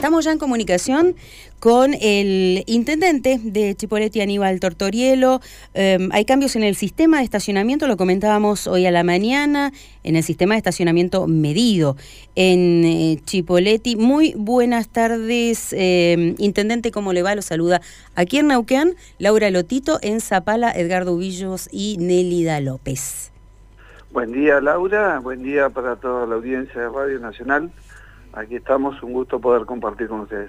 estamos ya en comunicación con el intendente de Chipoleti, Aníbal Tortorielo. Hay cambios en el sistema de estacionamiento, lo comentábamos hoy a la mañana, en el sistema de estacionamiento medido en Chipoleti. Muy buenas tardes, intendente, ¿cómo le va? Lo saluda aquí en Neuquén, Laura Lotito, en Zapala, Edgardo Ubillos y Nélida López. Buen día, Laura, buen día para toda la audiencia de Radio Nacional. Aquí estamos, un gusto poder compartir con ustedes.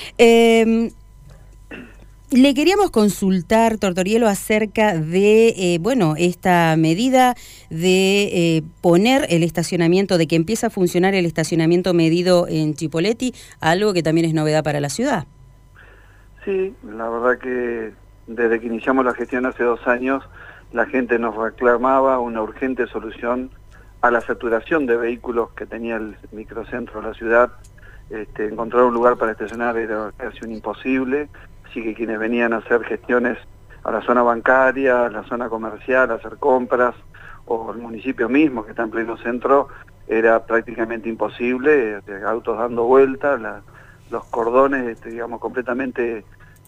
Le queríamos consultar, Tortorielo, acerca de, esta medida de poner el estacionamiento, de que empieza a funcionar el estacionamiento medido en Chipoleti, algo que también es novedad para la ciudad. Sí, la verdad que desde que iniciamos la gestión hace 2 años, la gente nos reclamaba una urgente solución a la saturación de vehículos que tenía el microcentro de la ciudad. Encontrar un lugar para estacionar era casi un imposible, así que quienes venían a hacer gestiones a la zona bancaria, a la zona comercial, a hacer compras, o el municipio mismo que está en pleno centro, era prácticamente imposible, autos dando vueltas, los cordones completamente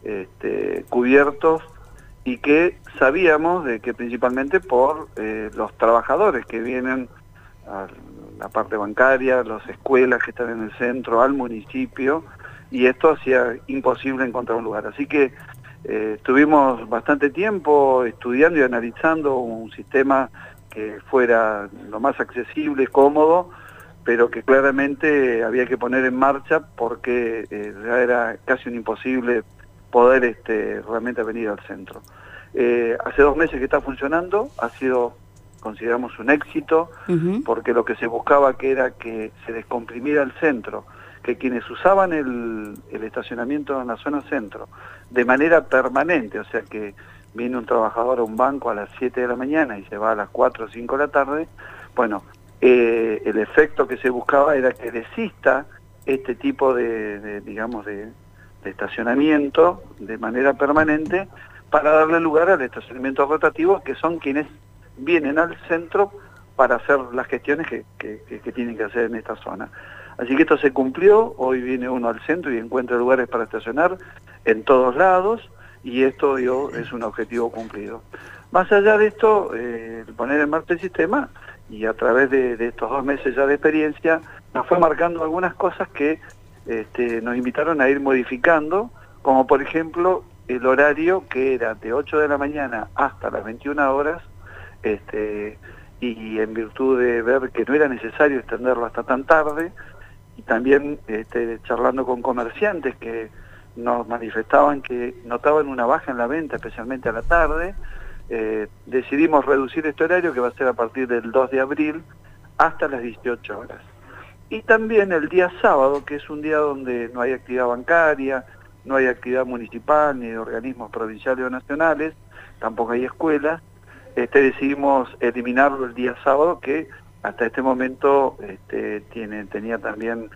cubiertos, y que sabíamos de que principalmente por los trabajadores que vienen a la parte bancaria, las escuelas que están en el centro, al municipio, y esto hacía imposible encontrar un lugar. Así que estuvimos bastante tiempo estudiando y analizando un sistema que fuera lo más accesible, cómodo, pero que claramente había que poner en marcha porque ya era casi un imposible poder realmente venir al centro. Hace 2 meses que está funcionando, ha sido, consideramos, un éxito, porque lo que se buscaba era que se descomprimiera el centro, que quienes usaban el estacionamiento en la zona centro de manera permanente, o sea que viene un trabajador a un banco a las 7 de la mañana y se va a las 4 o 5 de la tarde, bueno, el efecto que se buscaba era que desista este tipo de estacionamiento de manera permanente, para darle lugar al estacionamiento rotativo, que son quienes vienen al centro para hacer las gestiones que tienen que hacer en esta zona. Así que esto se cumplió, hoy viene uno al centro y encuentra lugares para estacionar en todos lados, y esto es un objetivo cumplido. Más allá de esto, poner en marcha el sistema, y a través de estos 2 meses ya de experiencia, nos fue marcando algunas cosas que nos invitaron a ir modificando, como por ejemplo el horario, que era de 8 de la mañana hasta las 21 horas, y en virtud de ver que no era necesario extenderlo hasta tan tarde, y también charlando con comerciantes que nos manifestaban que notaban una baja en la venta, especialmente a la tarde, decidimos reducir este horario, que va a ser a partir del 2 de abril hasta las 18 horas. Y también el día sábado, que es un día donde no hay actividad bancaria, no hay actividad municipal ni de organismos provinciales o nacionales, tampoco hay escuelas, decidimos eliminarlo el día sábado, que hasta este momento tenía también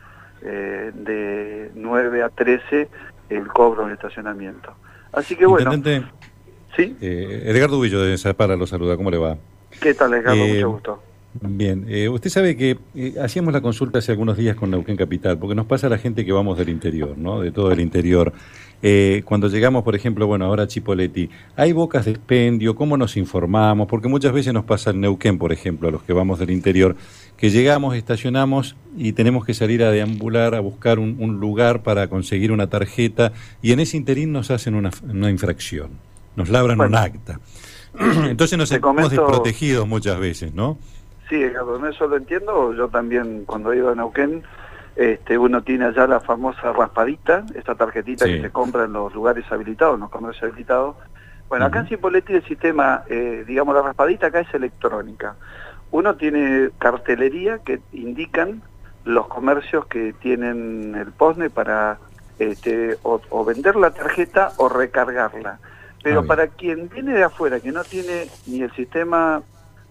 de 9 a 13 el cobro del estacionamiento. Así que bueno. Intendente, ¿sí? Edgardo Ubillos de Zapala lo saluda, ¿cómo le va? ¿Qué tal, Edgardo? Mucho gusto. Bien, usted sabe que hacíamos la consulta hace algunos días con Neuquén Capital, porque nos pasa a la gente que vamos del interior, ¿no? De todo el interior. Cuando llegamos, por ejemplo, ahora a Chipoleti, ¿hay bocas de expendio? ¿Cómo nos informamos? Porque muchas veces nos pasa en Neuquén, por ejemplo, a los que vamos del interior, que llegamos, estacionamos y tenemos que salir a deambular, a buscar un lugar para conseguir una tarjeta, y en ese interín nos hacen una infracción, nos labran un acta. Entonces nos sentimos desprotegidos muchas veces, ¿no? Sí, Edgardo, eso lo entiendo. Yo también, cuando he ido a Neuquén, uno tiene allá la famosa raspadita, esta tarjetita que se compra en los lugares habilitados, en los comercios habilitados. Bueno, acá en Chipoleti el sistema, la raspadita acá es electrónica. Uno tiene cartelería que indican los comercios que tienen el POSNE para o vender la tarjeta o recargarla. Pero para quien viene de afuera, que no tiene ni el sistema,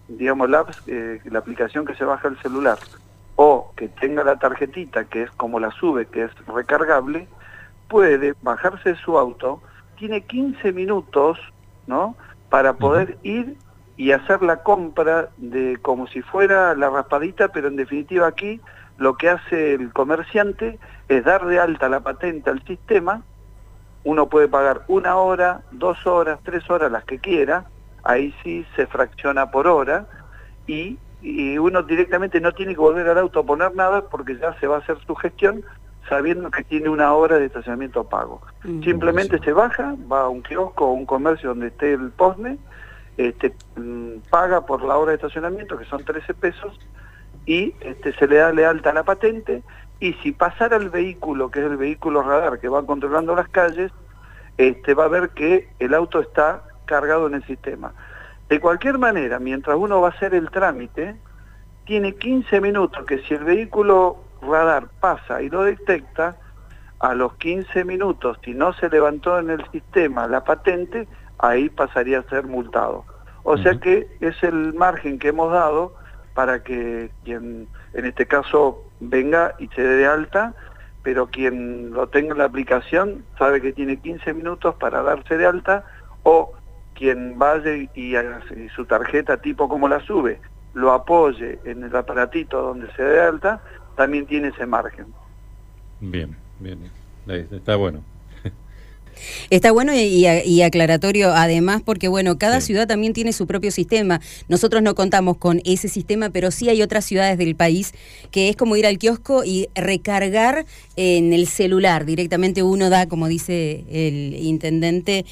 la aplicación que se baja el celular, o que tenga la tarjetita, que es como la SUBE, que es recargable, puede bajarse de su auto, tiene 15 minutos, ¿no?, para poder ir y hacer la compra de como si fuera la raspadita, pero en definitiva aquí lo que hace el comerciante es dar de alta la patente al sistema. Uno puede pagar 1 hora, 2 horas, 3 horas, las que quiera, ahí sí se fracciona por hora, y uno directamente no tiene que volver al auto a poner nada porque ya se va a hacer su gestión sabiendo que tiene 1 hora de estacionamiento pago. Simplemente se baja, va a un kiosco o un comercio donde esté el POSME, paga por la hora de estacionamiento, que son 13 pesos, y se le da de alta la patente, y si pasara el vehículo, que es el vehículo radar que va controlando las calles, va a ver que el auto está cargado en el sistema. De cualquier manera, mientras uno va a hacer el trámite, tiene 15 minutos que si el vehículo radar pasa y lo detecta, a los 15 minutos, si no se levantó en el sistema la patente, ahí pasaría a ser multado. O sea que es el margen que hemos dado para que quien, en este caso, venga y se dé de alta, pero quien lo tenga en la aplicación sabe que tiene 15 minutos para darse de alta, o quien vaya y su tarjeta tipo como la sube, lo apoye en el aparatito donde se dé de alta, también tiene ese margen. Bien, bien, está bueno. Está bueno y aclaratorio además porque, bueno, cada ciudad también tiene su propio sistema. Nosotros no contamos con ese sistema, pero sí hay otras ciudades del país que es como ir al kiosco y recargar en el celular. Directamente uno da, como dice el intendente,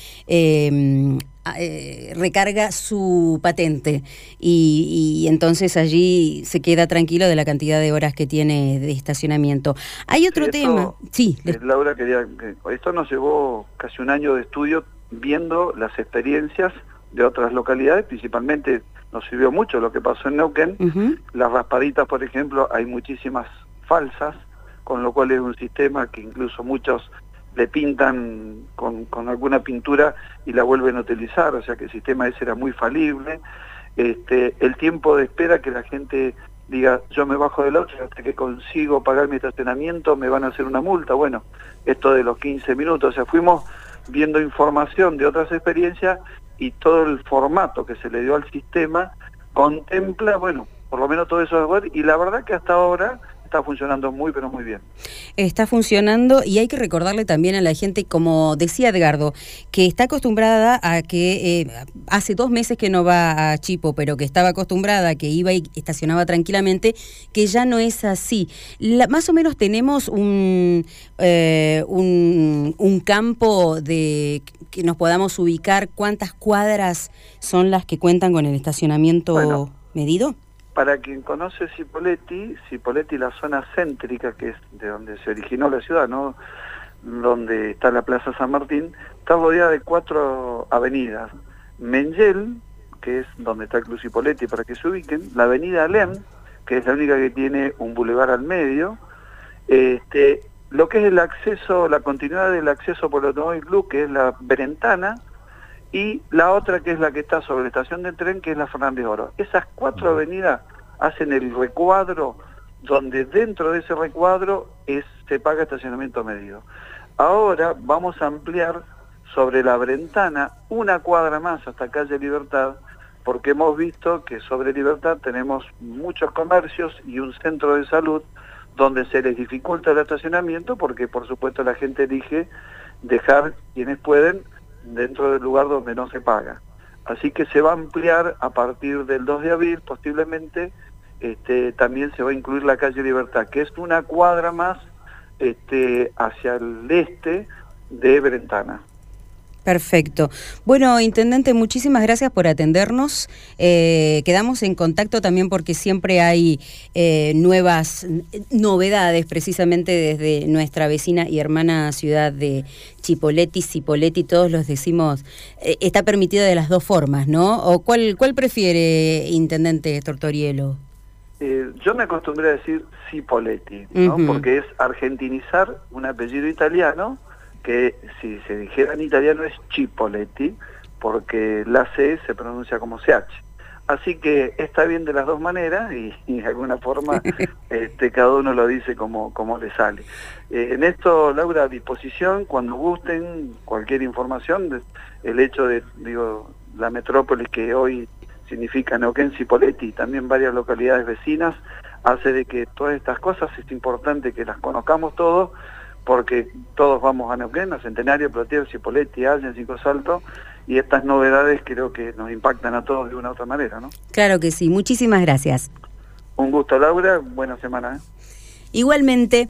recarga su patente y entonces allí se queda tranquilo de la cantidad de horas que tiene de estacionamiento. Hay otro tema. Sí, Laura, esto nos llevó casi 1 año de estudio viendo las experiencias de otras localidades, principalmente nos sirvió mucho lo que pasó en Neuquén. Las raspaditas, por ejemplo, hay muchísimas falsas, con lo cual es un sistema que incluso muchos le pintan con alguna pintura y la vuelven a utilizar, o sea que el sistema ese era muy falible. El tiempo de espera, que la gente diga, yo me bajo del auto y hasta que consigo pagar mi estacionamiento me van a hacer una multa. Bueno, esto de los 15 minutos, o sea, fuimos viendo información de otras experiencias y todo el formato que se le dio al sistema contempla, bueno, por lo menos todo eso, y la verdad que hasta ahora está funcionando muy, pero muy bien. Está funcionando y hay que recordarle también a la gente, como decía Edgardo, que está acostumbrada a que hace 2 meses que no va a Chipo, pero que estaba acostumbrada a que iba y estacionaba tranquilamente, que ya no es así. Más o menos tenemos un campo de que nos podamos ubicar, ¿cuántas cuadras son las que cuentan con el estacionamiento medido? Para quien conoce Cipolletti, la zona céntrica, que es de donde se originó la ciudad, ¿no?, donde está la Plaza San Martín, está rodeada de 4 avenidas. Mengel, que es donde está el Club Cipolletti, para que se ubiquen, la avenida Alem, que es la única que tiene un bulevar al medio, lo que es el acceso, la continuidad del acceso por el Automóvil Club, que es la Brentana, y la otra que es la que está sobre la estación de tren, que es la Fernández Oro. Esas 4 avenidas hacen el recuadro, donde dentro de ese recuadro se paga estacionamiento medido. Ahora vamos a ampliar sobre la Brentana 1 cuadra más hasta calle Libertad, porque hemos visto que sobre Libertad tenemos muchos comercios y un centro de salud donde se les dificulta el estacionamiento, porque por supuesto la gente elige dejar, quienes pueden, dentro del lugar donde no se paga. Así que se va a ampliar a partir del 2 de abril, posiblemente también se va a incluir la calle Libertad, que es 1 cuadra más hacia el este de Brentana. Perfecto. Bueno, intendente, muchísimas gracias por atendernos. Quedamos en contacto también porque siempre hay nuevas novedades, precisamente desde nuestra vecina y hermana ciudad de Cipolletti, todos los decimos, está permitido de las 2 formas, ¿no? ¿O cuál prefiere, intendente Tortorielo? Yo me acostumbré a decir Cipolletti, ¿no? Porque es argentinizar un apellido italiano, que si se dijera en italiano es Cipolletti, porque la C se pronuncia como CH. Así que está bien de las 2 maneras y de alguna forma cada uno lo dice como le sale. En esto, Laura, a disposición, cuando gusten, cualquier información, el hecho de, la metrópolis que hoy significa Neuquén, Cipolletti y también varias localidades vecinas, hace de que todas estas cosas es importante que las conozcamos todos, porque todos vamos a Neuquén, a Centenario, Plotier, Cipolletti, Allen, Cinco Saltos, y estas novedades creo que nos impactan a todos de una u otra manera, ¿no? Claro que sí, muchísimas gracias. Un gusto, Laura, buena semana, ¿eh? Igualmente.